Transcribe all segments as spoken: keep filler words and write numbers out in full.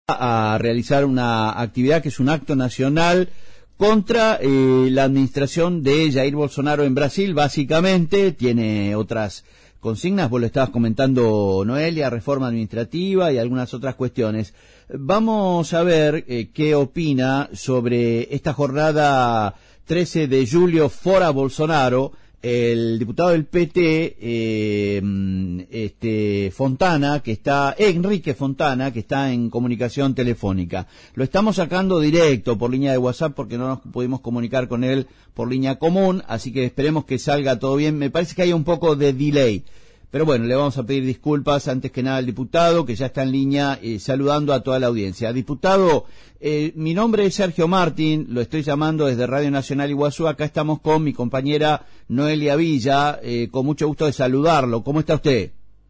a realizar una actividad que es un acto nacional contra eh, la administración de Jair Bolsonaro en Brasil. Básicamente tiene otras consignas, vos lo estabas comentando, Noelia, reforma administrativa y algunas otras cuestiones. Vamos a ver eh, qué opina sobre esta jornada trece de julio fora Bolsonaro el diputado del P T, eh, este, Fontana, que está, Enrique Fontana, que está en comunicación telefónica. Lo estamos sacando directo por línea de WhatsApp porque no nos pudimos comunicar con él por línea común, así que esperemos que salga todo bien. Me parece que hay un poco de delay. Pero bueno, le vamos a pedir disculpas antes que nada al diputado, que ya está en línea, eh, saludando a toda la audiencia. Diputado, eh, mi nombre es Sergio Martín, lo estoy llamando desde Radio Nacional Iguazú. Acá estamos con mi compañera Noelia Villa, eh, con mucho gusto de saludarlo. ¿Cómo está usted?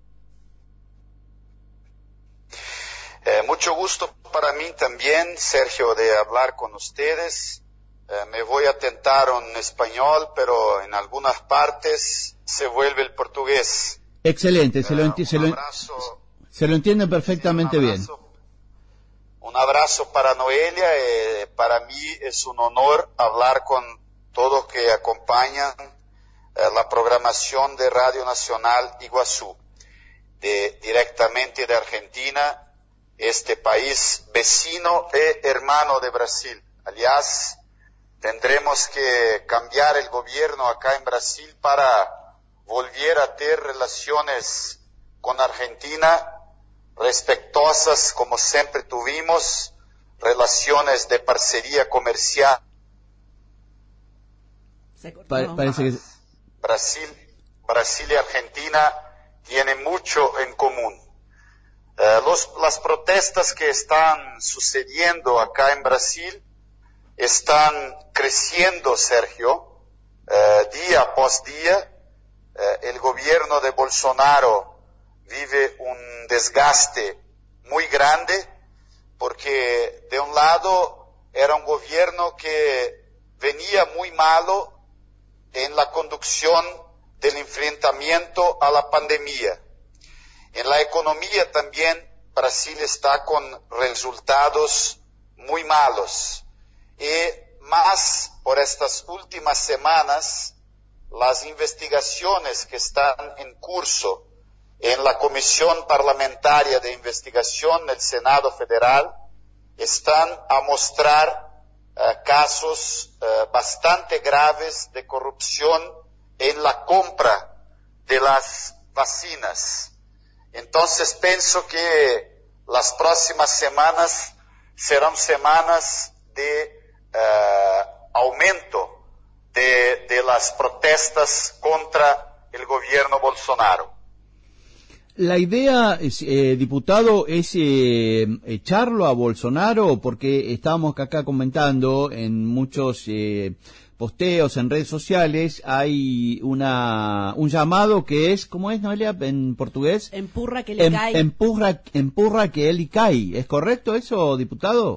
Eh, mucho gusto para mí también, Sergio, de hablar con ustedes. Eh, me voy a tentar en español, pero en algunas partes se vuelve el portugués. Excelente, se, lo, enti uh, se, lo, se lo entiende perfectamente sí, un abrazo, bien. Un abrazo para Noelia. Eh, para mí es un honor hablar con todos que acompañan eh, la programación de Radio Nacional Iguazú, de, directamente de Argentina, este país vecino e hermano de Brasil. Aliás, tendremos que cambiar el gobierno acá en Brasil para volver a tener relaciones con Argentina respetuosas como siempre tuvimos, relaciones de parcería comercial. Pa parece que... Brasil, Brasil y Argentina tienen mucho en común. Eh, los, las protestas que están sucediendo acá en Brasil están creciendo, Sergio, eh, día após día. Eh, el gobierno de Bolsonaro vive un desgaste muy grande porque de un lado era un gobierno que venía muy malo en la conducción del enfrentamiento a la pandemia. En la economía también Brasil está con resultados muy malos. Y más por estas últimas semanas, las investigaciones que están en curso en la Comisión Parlamentaria de Investigación del Senado Federal están a mostrar uh, casos uh, bastante graves de corrupción en la compra de las vacinas. Entonces pienso que las próximas semanas serán semanas de uh, aumento De, de las protestas contra el gobierno Bolsonaro. La idea, eh, diputado, es eh, echarlo a Bolsonaro, porque estábamos acá comentando en muchos eh, posteos en redes sociales, hay una un llamado que es, ¿cómo es, Noelia, en portugués? Empurra que le em, cae. Empurra, empurra que él cae. ¿Es correcto eso, diputado?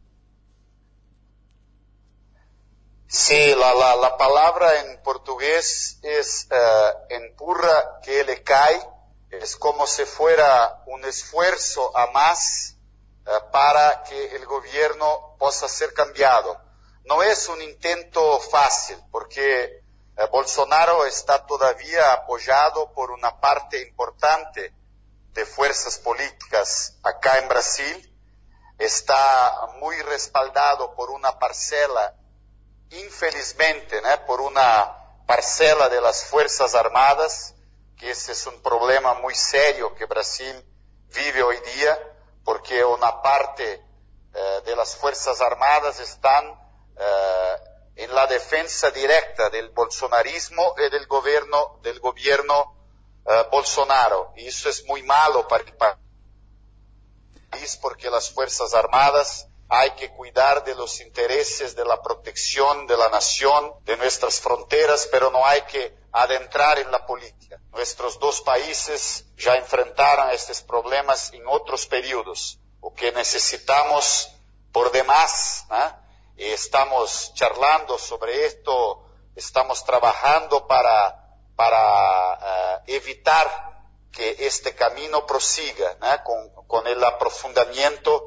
Sí, la, la, la palabra en portugués es uh, empurra que le cae. Es como si fuera un esfuerzo a más uh, para que el gobierno pueda ser cambiado. No es un intento fácil porque uh, Bolsonaro está todavía apoyado por una parte importante de fuerzas políticas acá en Brasil. Está muy respaldado por una parcela, infelizmente, ¿no? por una parcela de las Fuerzas Armadas, que ese es un problema muy serio que Brasil vive hoy día, porque una parte eh, de las Fuerzas Armadas están eh, en la defensa directa del bolsonarismo y del gobierno, del gobierno eh, Bolsonaro. Y eso es muy malo para el país, porque las Fuerzas Armadas hay que cuidar de los intereses de la protección de la nación, de nuestras fronteras, pero no hay que adentrar en la política. Nuestros dos países ya enfrentaron estos problemas en otros periodos. Lo que necesitamos por demás, ¿eh? y estamos charlando sobre esto, estamos trabajando para, para uh, evitar que este camino prosiga, ¿eh? con, con el aprofundamiento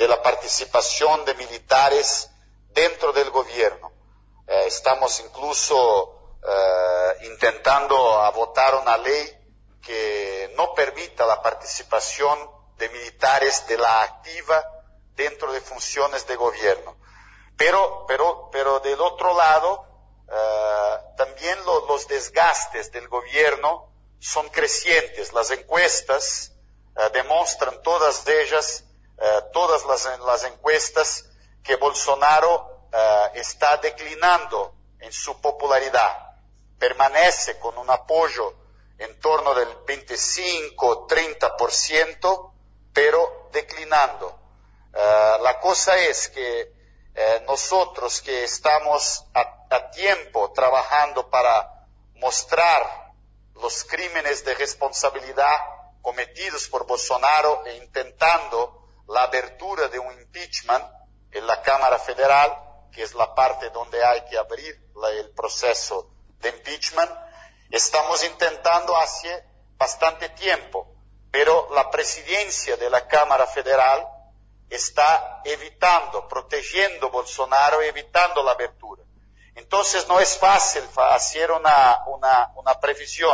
de la participación de militares dentro del gobierno. Eh, estamos incluso eh, intentando a votar una ley que no permita la participación de militares de la activa dentro de funciones de gobierno. Pero, pero, pero del otro lado, eh, también lo, los desgastes del gobierno son crecientes. Las encuestas eh, demuestran todas ellas, eh, todas las, las encuestas, que Bolsonaro eh, está declinando en su popularidad. Permanece con un apoyo en torno del veinticinco a treinta por ciento, pero declinando. Uh, la cosa es que eh, nosotros que estamos a, a tiempo trabajando para mostrar los crímenes de responsabilidad cometidos por Bolsonaro e intentando la abertura de un impeachment en la Cámara Federal, que es la parte donde hay que abrir la, el proceso de impeachment, estamos intentando hace bastante tiempo, pero la presidencia de la Cámara Federal está evitando, protegiendo a Bolsonaro, evitando la abertura. Entonces no es fácil hacer una, una, una previsión,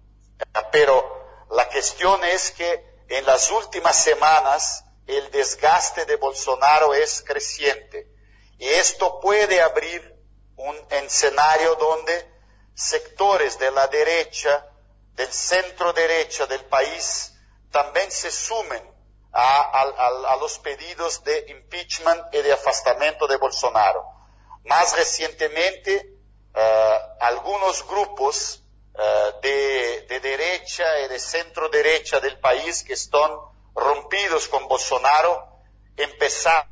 pero la cuestión es que en las últimas semanas el desgaste de Bolsonaro es creciente y esto puede abrir un escenario donde sectores de la derecha, del centro derecha del país, también se sumen a, a, a los pedidos de impeachment y de afastamiento de Bolsonaro. Más recientemente, uh, algunos grupos uh, de, de derecha y de centro derecha del país que están rompidos con Bolsonaro empezaron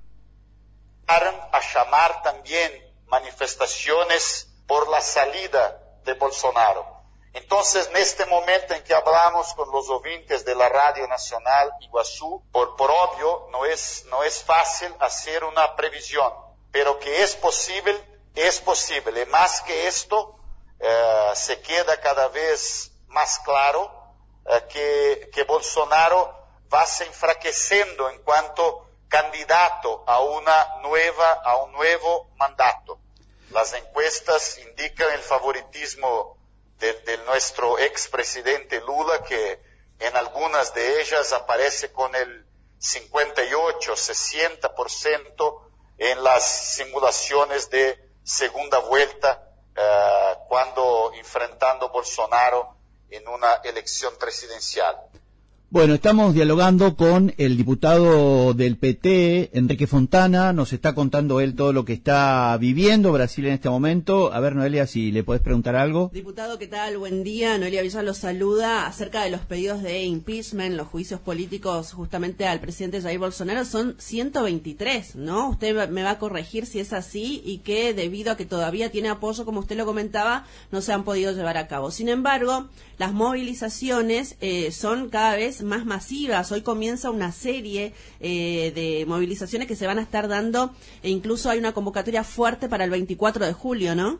a llamar también manifestaciones por la salida de Bolsonaro. Entonces, en este momento en que hablamos con los oyentes de la Radio Nacional Iguazú, por, por obvio, no es, no es fácil hacer una previsión, pero que es posible, es posible. Y más que esto, eh, se queda cada vez más claro eh, que, que Bolsonaro va se enfraqueciendo en cuanto candidato a una nueva, a un nuevo mandato. Las encuestas indican el favoritismo de, de nuestro expresidente Lula, que en algunas de ellas aparece con el cincuenta y ocho, sesenta por ciento en las simulaciones de segunda vuelta, uh, cuando enfrentando a Bolsonaro en una elección presidencial. Bueno, estamos dialogando con el diputado del P T, Enrique Fontana, nos está contando él todo lo que está viviendo Brasil en este momento. A ver, Noelia, si le podés preguntar algo. Diputado, ¿qué tal? Buen día. Noelia Villar los saluda. Acerca de los pedidos de impeachment, los juicios políticos justamente al presidente Jair Bolsonaro, son ciento veintitrés, ¿no? Usted me va a corregir si es así y que debido a que todavía tiene apoyo, como usted lo comentaba, no se han podido llevar a cabo. Sin embargo, las movilizaciones eh, son cada vez más masivas. Hoy comienza una serie eh, de movilizaciones que se van a estar dando e incluso hay una convocatoria fuerte para el veinticuatro de julio, ¿no?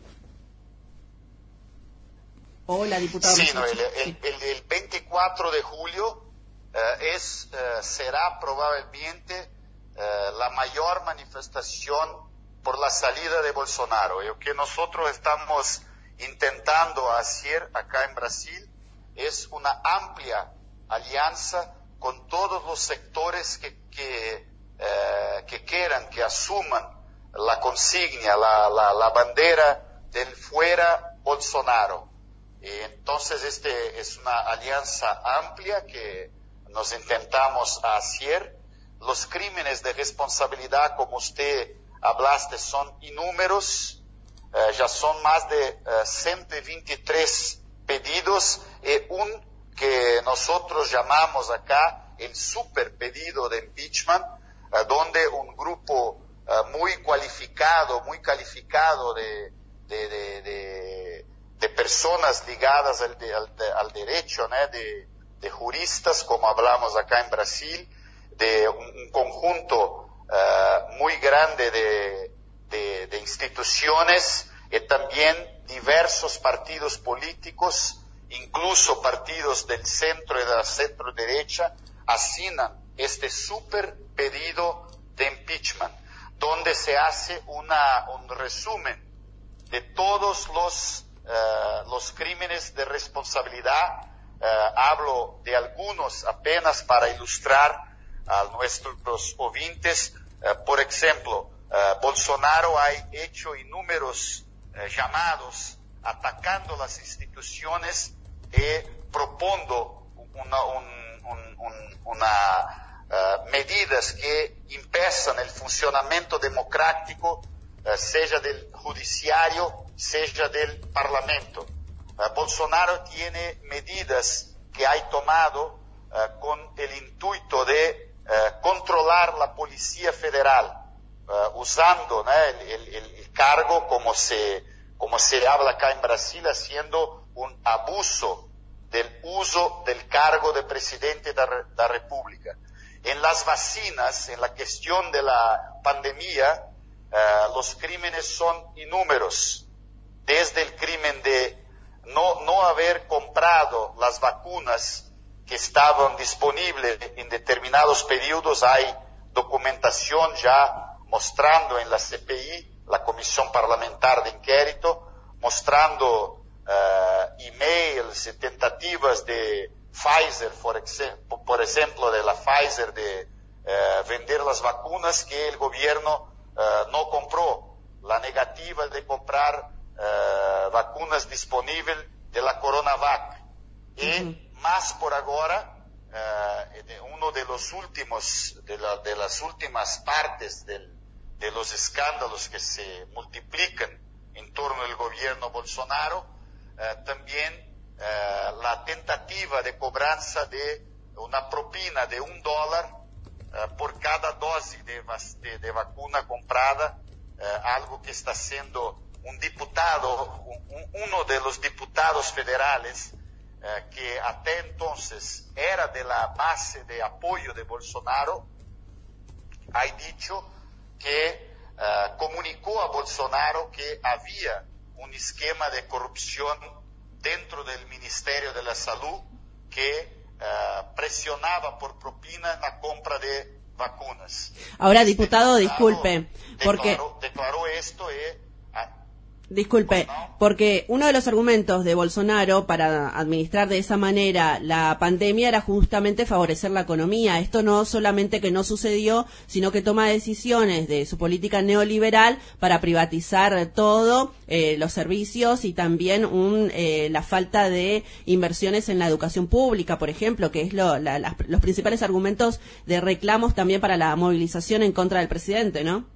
Hola, diputado. Sí, no, el, el, el, el veinticuatro de julio eh, es, eh, será probablemente eh, la mayor manifestación por la salida de Bolsonaro. Lo que nosotros estamos intentando hacer acá en Brasil es una amplia alianza con todos los sectores que, que, eh, que quieran, que asuman la consigna, la, la, la bandera del fuera Bolsonaro. Y entonces este es una alianza amplia que nos intentamos hacer. Los crímenes de responsabilidad, como usted hablaste, son inúmeros. Uh, ya son más de uh, ciento veintitrés pedidos y un que nosotros llamamos acá el super pedido de impeachment, uh, donde un grupo uh, muy cualificado, muy calificado de, de, de, de, de personas ligadas al, de, al, de, al derecho, ¿no? de, de juristas, como hablamos acá en Brasil, de un, un conjunto uh, muy grande de De, de instituciones y también diversos partidos políticos, incluso partidos del centro y de la centro derecha, asignan este super pedido se hace una, un resumen de todos los, uh, los crímenes de responsabilidad. Uh, hablo de algunos apenas para ilustrar a nuestros oyentes. Uh, por ejemplo, uh, Bolsonaro ha hecho inúmeros uh, llamados atacando las instituciones y propondo una, un, un, un, una Uh, medidas que impeçam el funcionamiento democrático, uh, sea del judiciario, sea del parlamento. Uh, Bolsonaro tiene medidas que ha tomado uh, con el intuito de uh, controlar la Policía Federal, uh, usando, ¿no? el, el, el cargo, como se, como se habla acá en Brasil, haciendo un abuso del uso del cargo de presidente de la, de la República. En las vacinas, en la cuestión de la pandemia, uh, los crímenes son inúmeros. Desde el crimen de no, no haber comprado las vacunas que estaban disponibles en determinados periodos, hay documentación ya mostrando en la C P I, la Comisión Parlamentar de Inquérito, mostrando uh, emails y tentativas de Pfizer, por, por ejemplo, de la Pfizer de uh, vender las vacunas que el gobierno uh, no compró, la negativa de comprar uh, vacunas disponibles de la CoronaVac. Y uh-huh. más por ahora, uh, uno de los últimos, de, la, de las últimas partes del, de los escándalos que se multiplican en torno al gobierno Bolsonaro, uh, también Uh, la tentativa de cobranza de una propina de un dólar uh, por cada dosis de, de, de vacuna comprada, uh, algo que está haciendo un diputado, un, uno de los diputados federales, uh, que hasta entonces era de la base de apoyo de Bolsonaro, ha dicho que uh, comunicó a Bolsonaro que había un esquema de corrupción dentro del Ministerio de la Salud que uh, presionaba por propina la compra de vacunas. Ahora, este diputado, diputado, disculpe, porque declaró, declaró esto y Disculpe, porque uno de los argumentos de Bolsonaro para administrar de esa manera la pandemia era justamente favorecer la economía. Esto no solamente que no sucedió, sino que toma decisiones de su política neoliberal para privatizar todo, eh, los servicios y también un, eh, la falta de inversiones en la educación pública, por ejemplo, que es lo, la, la, los principales argumentos de reclamos también para la movilización en contra del presidente, ¿no?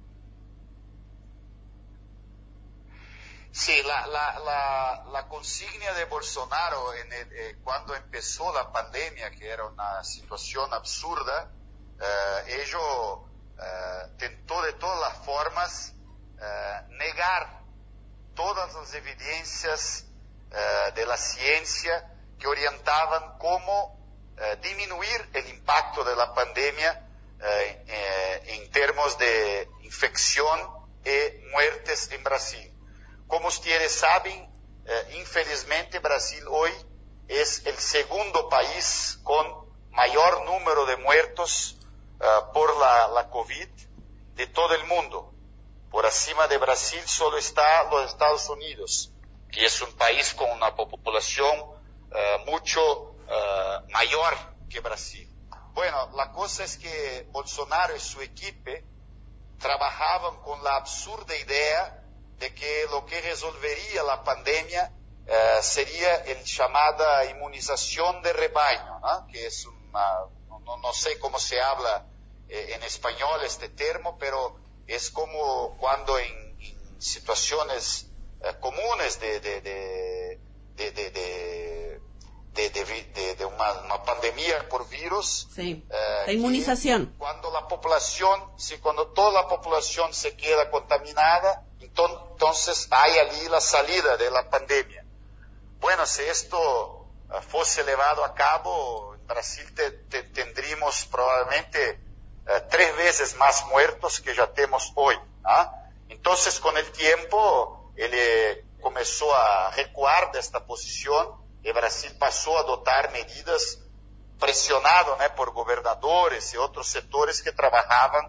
Sí, la, la, la, la consigna de Bolsonaro en el, eh, cuando empezó la pandemia, que era una situación absurda, eh, ello eh, tentó de todas las formas eh, negar todas las evidencias eh, de la ciencia que orientaban cómo eh, disminuir el impacto de la pandemia eh, eh, en términos de infección y muertes en Brasil. Como ustedes saben, eh, infelizmente Brasil hoy es el segundo país con mayor número de muertos eh, por la, la COVID de todo el mundo. Por encima de Brasil solo está los Estados Unidos, que es un país con una población eh, mucho eh, mayor que Brasil. Bueno, la cosa es que Bolsonaro y su equipo trabajaban con la absurda idea de que lo que resolvería la pandemia eh, sería el llamada inmunización de rebaño, ¿no? Que es una, no, no sé cómo se habla eh, en español este término, pero es como cuando en, en situaciones eh, comunes de, de, de, de, de, de, de, de, de, de una, una pandemia por virus. Sí, eh, la inmunización. Cuando la población, sí, cuando toda la población se queda contaminada, entonces hay allí la salida de la pandemia. Bueno, si esto uh, fuese llevado a cabo, en Brasil te, te, tendríamos probablemente uh, tres veces más muertos que ya tenemos hoy. ¿Ah? Entonces, con el tiempo, él eh, comenzó a recuar de esta posición y Brasil pasó a adoptar medidas presionado, ¿no? por gobernadores y otros sectores que trabajaban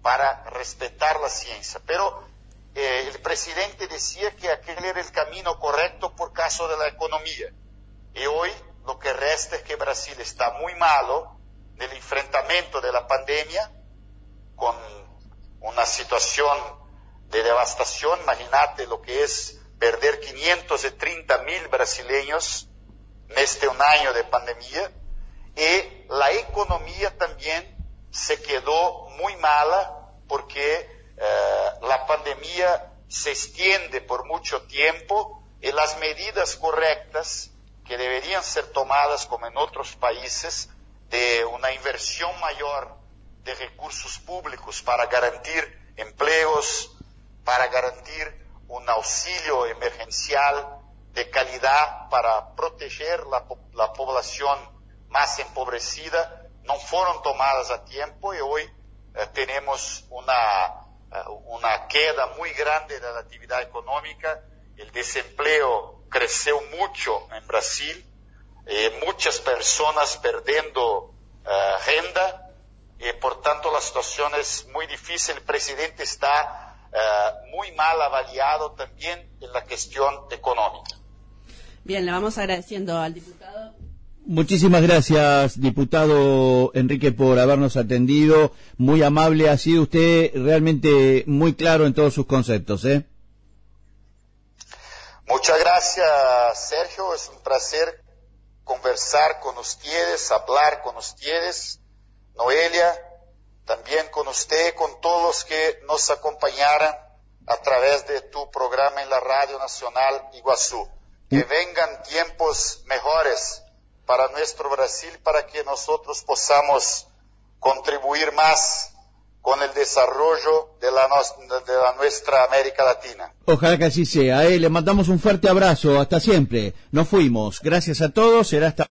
para respetar la ciencia. Pero eh, el presidente decía que aquel era el camino correcto por caso de la economía. Y hoy lo que resta es que Brasil está muy malo en el enfrentamiento de la pandemia, con una situación de devastación. Imagínate lo que es perder quinientos treinta mil brasileños en este un año de pandemia. Y la economía también se quedó muy mala porque eh, la pandemia se extiende por mucho tiempo y las medidas correctas que deberían ser tomadas, como en otros países, de una inversión mayor de recursos públicos para garantir empleos, para garantir un auxilio emergencial de calidad para proteger la, la población más empobrecida, no fueron tomadas a tiempo y hoy eh, tenemos una, uh, una queda muy grande de la actividad económica. El desempleo creció mucho en Brasil, eh, muchas personas perdiendo uh, renta, y por tanto la situación es muy difícil. El presidente está uh, muy mal avaliado también en la cuestión económica. Bien, le vamos agradeciendo al diputado. Muchísimas gracias, diputado Enrique, por habernos atendido. Muy amable, ha sido usted realmente muy claro en todos sus conceptos, ¿eh? Muchas gracias, Sergio. Es un placer conversar con ustedes, hablar con ustedes, Noelia, también con usted, con todos los que nos acompañaran a través de tu programa en la Radio Nacional Iguazú. Que vengan tiempos mejores para nuestro Brasil, para que nosotros podamos contribuir más con el desarrollo de la, no, de la nuestra América Latina. Ojalá que así sea. ¿eh? Le mandamos un fuerte abrazo. Hasta siempre. Nos fuimos. Gracias a todos. Será hasta